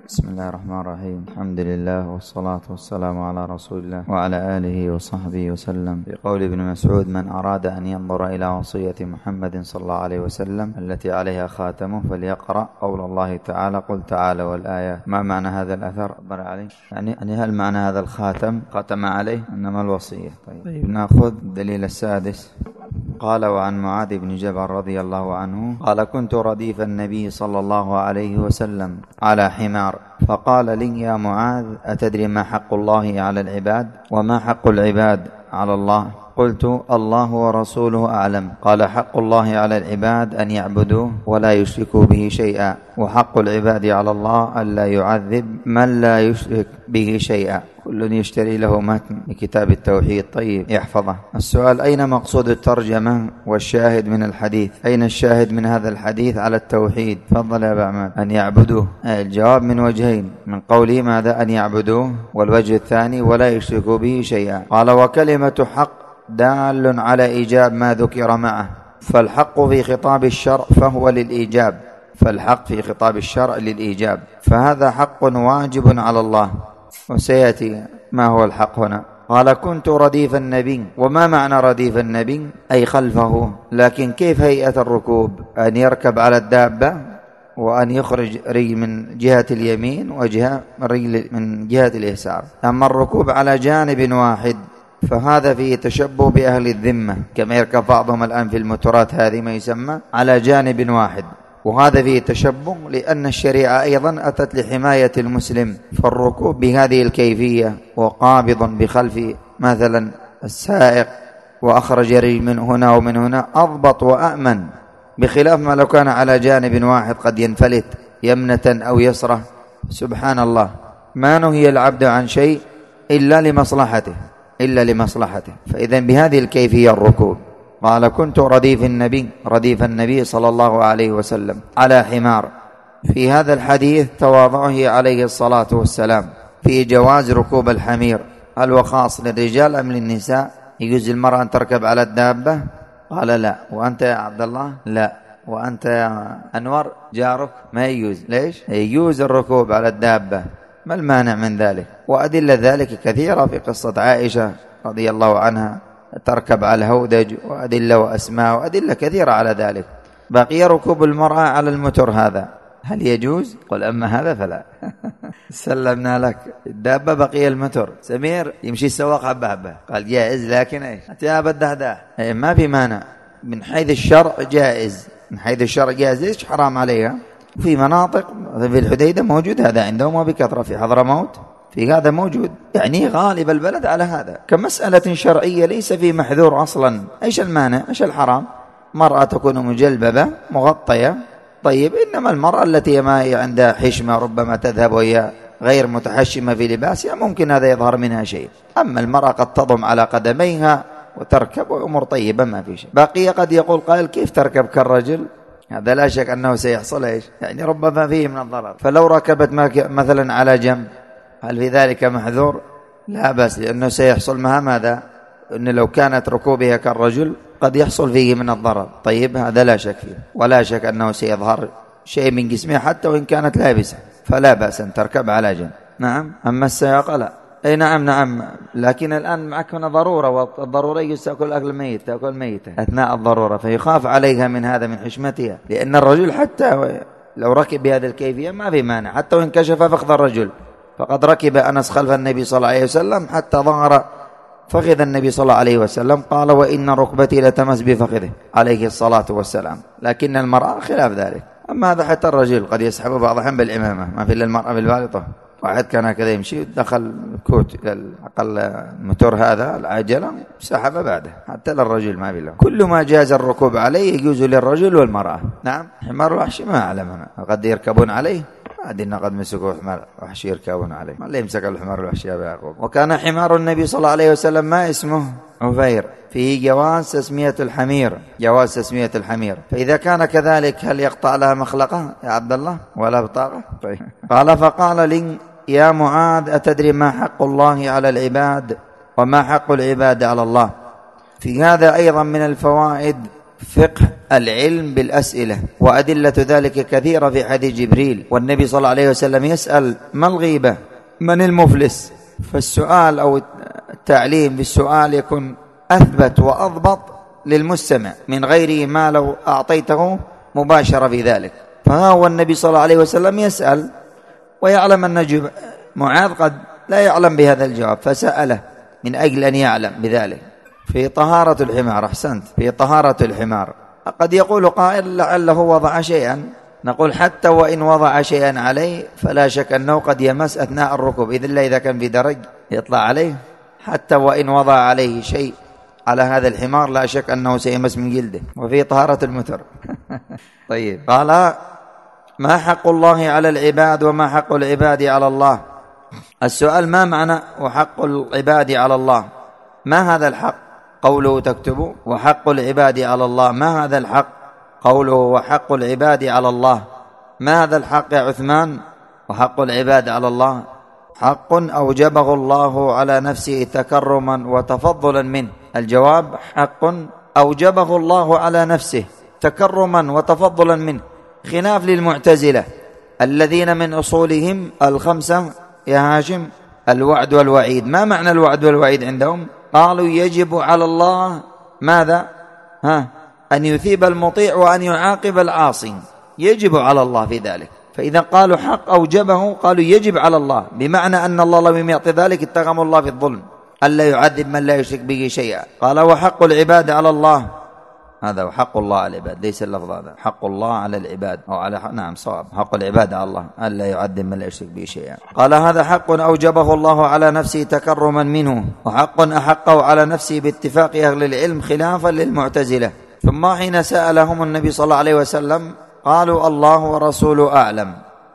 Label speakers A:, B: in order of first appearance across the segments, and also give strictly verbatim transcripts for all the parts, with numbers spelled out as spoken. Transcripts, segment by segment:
A: بسم الله الرحمن الرحيم. الحمد لله والصلاة والسلام على رسول الله وعلى آله وصحبه وسلم. بقول ابن مسعود: من أراد أن ينظر إلى وصية محمد صلى الله عليه وسلم التي عليها خاتمه فليقرأ قول الله تعالى: قل تعالى والآيات. ما معنى هذا الأثر؟ أخبر عليه يعني هل معنى هذا الخاتم ختم عليه إنما الوصية؟ طيب نأخذ الدليل السادس. قال: وعن معاذ بن جبل رضي الله عنه قال: كنت رديف النبي صلى الله عليه وسلم على حمار، فقال لي: يا معاذ، أتدري ما حق الله على العباد وما حق العباد على الله؟ قلت: الله ورسوله أعلم. قال: حق الله على العباد أن يعبدوه ولا يشركوا به شيئا، وحق العباد على الله أن لا يعذب من لا يشرك به شيئا. كل يشتري له متن لكتاب التوحيد. طيب يحفظه. السؤال: أين مقصود الترجمة والشاهد من الحديث؟ أين الشاهد من هذا الحديث على التوحيد؟ تفضل يا أبا عماد. أن يعبدوه. الجواب من وجهين: من قوله ماذا؟ أن يعبدوه، والوجه الثاني: ولا يشركوا به شيئا. قال: وكلمة حق دال على إيجاب ما ذكر معه، فالحق في خطاب الشرع فهو للإيجاب، فالحق في خطاب الشرع للإيجاب، فهذا حق واجب على الله. وسيأتي ما هو الحق هنا. قال: كنت رديف النبي. وما معنى رديف النبي؟ أي خلفه. لكن كيف هيئة الركوب؟ أن يركب على الدابة وأن يخرج رجل من جهة اليمين وجهة رجل من جهة اليسار. أما الركوب على جانب واحد فهذا فيه تشبه بأهل الذمة، كما يركب بعضهم الآن في الموتورات هذه ما يسمى على جانب واحد، وهذا فيه تشبه لأن الشريعة أيضا أتت لحماية المسلم، فالركوب بهذه الكيفية وقابض بخلف مثلا السائق وأخرج رجل من هنا ومن هنا أضبط وأأمن، بخلاف ما لو كان على جانب واحد قد ينفلت يمنة أو يسرة. سبحان الله، ما نهي العبد عن شيء إلا لمصلحته إلا لمصلحته فإذا بهذه الكيفية الركوب. قال: كنت رديف النبي رديف النبي صلى الله عليه وسلم على حمار. في هذا الحديث تواضعه عليه الصلاة والسلام في جواز ركوب الحمير. هل هو خاص للرجال أم للنساء؟ يجوز المرأة أن تركب على الدابة؟ قال: لا. وأنت يا عبد الله؟ لا. وأنت يا أنور جارك؟ ما يجوز. ليش؟ يجوز الركوب على الدابة. ما المانع من ذلك؟ وأدلة ذلك كثيرة في قصة عائشة رضي الله عنها تركب على الهودج، وأدلة وأسماء وأدلة كثيرة على ذلك. بقي ركوب المرأة على المتر، هذا هل يجوز؟ قل أما هذا فلا. سلمنا لك. الدابة بقي المتر. سمير يمشي السواق حبة حبة، قال جائز، لكن ايش؟ يا بدهده ما في مانع من حيث الشرع جائز، من حيث الشرع جائز. ليش حرام عليها؟ في مناطق في الحديدة موجود هذا عندهم وبكثرة، في حضرموت في هذا موجود، يعني غالب البلد على هذا كمسألة شرعية، ليس في محذور أصلا. إيش المانع؟ إيش الحرام؟ مرأة تكون مجلببة مغطية، طيب، إنما المرأة التي ما عندها حشمة ربما تذهب وهي غير متحشمة في لباسها، ممكن هذا يظهر منها شيء. أما المرأة قد تضم على قدميها وتركب وأمور طيبة ما في شيء. بقي قد يقول قائل: كيف تركب كالرجل؟ هذا لا شك أنه سيحصل إيش؟ يعني ربما فيه من الضرر. فلو ركبت مثلا على جنب هل في ذلك محذور؟ لا بأس، لأنه سيحصل معها ماذا؟ أن لو كانت ركوبها كالرجل قد يحصل فيه من الضرر. طيب هذا لا شك فيه، ولا شك أنه سيظهر شيء من جسمها حتى وإن كانت لابسة، فلا بأس أن تركب على جنب. نعم. أما السياقة لا. أي نعم نعم. لكن الآن معك هنا ضرورة، والضرورية تأكل أكل ميت، تأكل ميتة أثناء الضرورة، فيخاف عليها من هذا، من حشمتها، لأن الرجل حتى لو ركب بهذه الكيفية ما في مانع، حتى وإن كشف فخذ الرجل. فقد ركب أنس خلف النبي صلى الله عليه وسلم حتى ظهر فخذ النبي صلى الله عليه وسلم، قال: وإن ركبتي لتمس بفخذه عليه الصلاة والسلام. لكن المرأة خلاف ذلك. أما هذا حتى الرجل قد يسحب بعض الأحيان بالإمامة، ما في إلا المرأة بالبالطة. واحد كان كذا يمشي دخل كوت إلى الأقل الموتور هذا العجلة سحب بعده، حتى للرجل ما بالله. كل ما جاز الركوب عليه يجوز للرجل والمرأة. نعم. حمار الوحش ما أعلم أنا، قد يركبون عليه، أدينا قد مسكوا حمار وحش يركبون عليه، ما اللي يمسك الحمار الوحش يا يعقوب. وكان حمار النبي صلى الله عليه وسلم ما اسمه عفير، فيه جواز تسمية الحمير، جواز تسمية الحمير. فإذا كان كذلك هل يقطع لها مخلقة يا عبد الله ولا بطاقة؟ طيب. قال: فقال لي: يا معاذ، أتدري ما حق الله على العباد وما حق العباد على الله؟ في هذا أيضا من الفوائد فقه العلم بالأسئلة، وأدلة ذلك كثيرة في حديث جبريل، والنبي صلى الله عليه وسلم يسأل ما الغيبة، من المفلس، فالسؤال أو التعليم بالسؤال يكون أثبت وأضبط للمستمع من غيره ما لو أعطيته مباشرة في ذلك. فها هو النبي صلى الله عليه وسلم يسأل ويعلم أن معاذ قد لا يعلم بهذا الجواب فسأله من أجل أن يعلم بذلك. في طهارة الحمار، أحسنت، في طهارة الحمار قد يقول قائل لعله وضع شيئا، نقول حتى وإن وضع شيئا عليه فلا شك أنه قد يمس أثناء الركوب، إذن الله إذا كان في درج يطلع عليه، حتى وإن وضع عليه شيء على هذا الحمار لا شك أنه سيمس من جلده. وفي طهارة المتر طيب، قال ما حق الله على العباد وما حق العباد على الله. السؤال ما معنى وحق العباد على الله؟ ما هذا الحق؟ قوله تكتبوا وحق العباد على الله، ما هذا الحق؟ قوله وحق العباد على الله، ما هذا الحق يا عثمان؟ وحق العباد على الله حق أوجبه الله على نفسه تكرما وتفضلا منه. الجواب حق أوجبه الله على نفسه تكرما وتفضلا منه، خلاف للمعتزلة الذين من أصولهم الخمسة يا هاشم الوعد والوعيد. ما معنى الوعد والوعيد عندهم؟ قالوا يجب على الله ماذا؟ ها أن يثيب المطيع وأن يعاقب العاصي، يجب على الله في ذلك. فإذا قالوا حق أوجبه قالوا يجب على الله، بمعنى أن الله لم يعطي ذلك اتهم الله في الظلم ألا يعذب من لا يشرك به شيئا. قال وحق العباد على الله، هذا وحق الله على العباد، ليس اللفظ هذا، حق الله على العباد أو على نعم صواب، حق العباد على الله ألا يعذب من لا يشرك به شيئا. قال هذا حق أوجبه الله على نفسه تكرما منه، وحق أحقه على نفسه باتفاق أهل العلم خلافا للمعتزلة. ثم حين سألهم النبي صلى الله عليه وسلم قالوا الله ورسوله أعلم،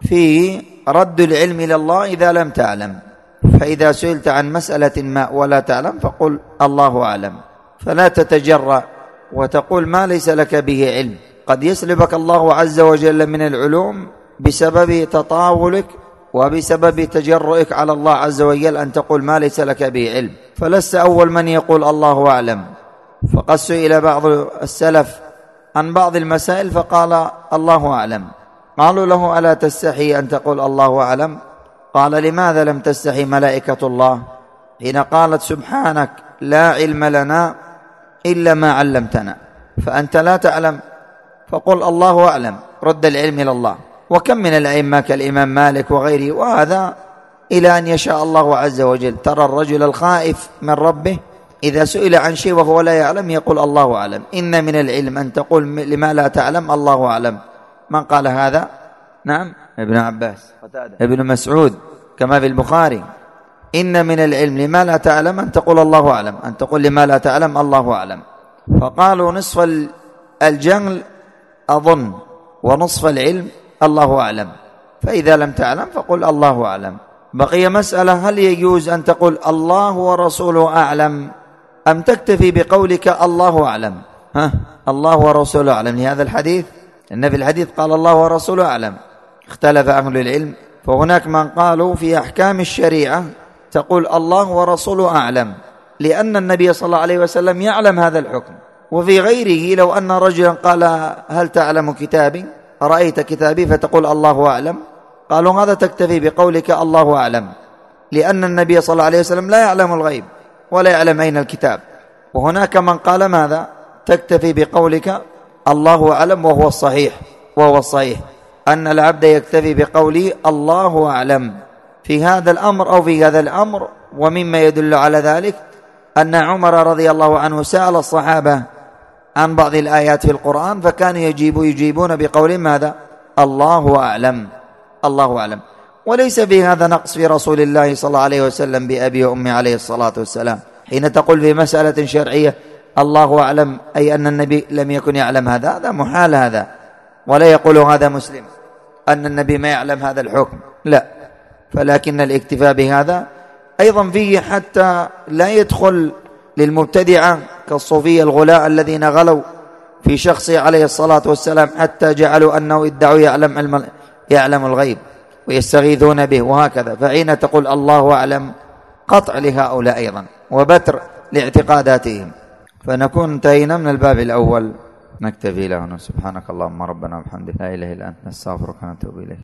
A: في رد العلم إلى الله إذا لم تعلم، فإذا سئلت عن مسألة ما ولا تعلم فقل الله أعلم، فلا تتجرأ وتقول ما ليس لك به علم. قد يسلبك الله عز وجل من العلوم بسبب تطاولك وبسبب تجرؤك على الله عز وجل أن تقول ما ليس لك به علم، فلست أول من يقول الله أعلم. فقد سئل بعض السلف عن بعض المسائل فقال الله أعلم، قالوا له ألا تستحي أن تقول الله أعلم؟ قال لماذا لم تستحي ملائكة الله حين قالت سبحانك لا علم لنا إلا ما علمتنا؟ فأنت لا تعلم فقل الله أعلم، رد العلم إلى الله. وكم من الأئمة كالإمام مالك وغيره، وهذا إلى أن يشاء الله عز وجل. ترى الرجل الخائف من ربه إذا سئل عن شيء وهو لا يعلم يقول الله أعلم. إن من العلم أن تقول لما لا تعلم الله أعلم. من قال هذا؟ نعم ابن عباس، ابن مسعود، كما في البخاري. إن من العلم لما لا تعلم أن تقول الله أعلم، أن تقول لما لا تعلم الله أعلم. فقالوا نصف الجهل أظن ونصف العلم الله أعلم، فإذا لم تعلم فقل الله أعلم. بقي مسألة، هل يجوز أن تقول الله ورسوله أعلم أم تكتفي بقولك الله أعلم؟ ها الله ورسوله أعلم لهذا الحديث، إن في الحديث قال الله ورسوله أعلم. اختلف أهل العلم، فهناك من قالوا في أحكام الشريعة تقول الله ورسوله أعلم لأن النبي صلى الله عليه وسلم يعلم هذا الحكم. وفي غيره لو أن رجلا قال هل تعلم كتابي، رأيت كتابي، فتقول الله أعلم، قالوا هذا تكتفي بقولك الله أعلم لأن النبي صلى الله عليه وسلم لا يعلم الغيب ولا يعلم أين الكتاب. وهناك من قال ماذا؟ تكتفي بقولك الله أعلم، وهو الصحيح وهو الصحيح أن العبد يكتفي بقوله الله أعلم في هذا الأمر أو في هذا الأمر. ومما يدل على ذلك أن عمر رضي الله عنه سأل الصحابة عن بعض الآيات في القرآن فكانوا يجيبوا يجيبون بقول ماذا؟ الله أعلم، الله أعلم. وليس في هذا نقص في رسول الله صلى الله عليه وسلم بأبي وأمي عليه الصلاة والسلام. حين تقول في مسألة شرعية الله أعلم أي أن النبي لم يكن يعلم هذا، هذا محال هذا، ولا يقول هذا مسلم أن النبي ما يعلم هذا الحكم، لا. فلكن الاكتفاء بهذا أيضا فيه حتى لا يدخل للمبتدعة كالصوفية الغلاء الذين غلوا في شخصه عليه الصلاة والسلام حتى جعلوا أنه ادعوا يعلم, يعلم الغيب ويستغيثون به وهكذا. فحين تقول الله أعلم قطع لهؤلاء أيضا وبتر لاعتقاداتهم. فنكون انتهينا من الباب الأول. نكتفي له. سبحانك اللهم ربنا وبحمدك لا إله إلا أنت نستغفرك ونتوب إليك.